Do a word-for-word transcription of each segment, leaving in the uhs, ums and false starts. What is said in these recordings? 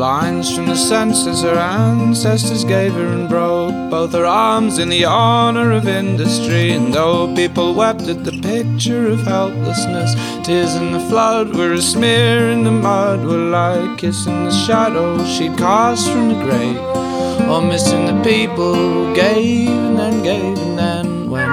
lines from the census her ancestors gave her, and broke both her arms in the honor of industry. And though people wept at the picture of helplessness, tears in the flood were a smear in the mud, were like kissing the shadows she'd cast from the grave, or missing the people who gave and then gave and then went.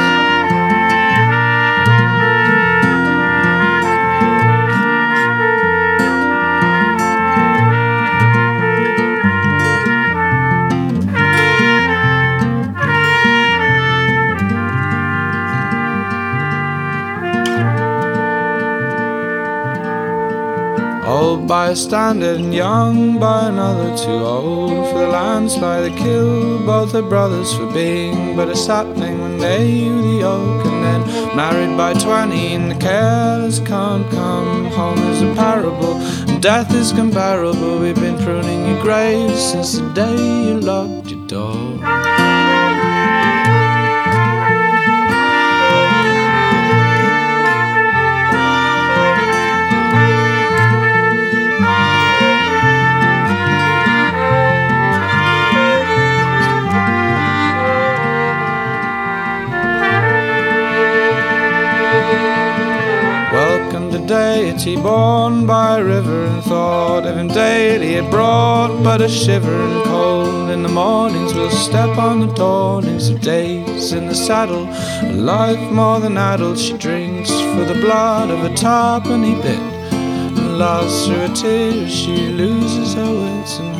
Old by a standard and young by another, too old for the landslide that killed both her brothers for being but a sapling when they hew the oak, and then married by twenty and the careless can't come home is a parable, and death is comparable. We've been pruning your grave since the day you locked your door. Welcome to deity born by a river, and thought of him daily it brought but a shiver and cold. In the mornings we'll step on the dawnings of days in the saddle, a life more than adult. She drinks for the blood of a tuppenny bit, and lost through her tears she loses her wits. And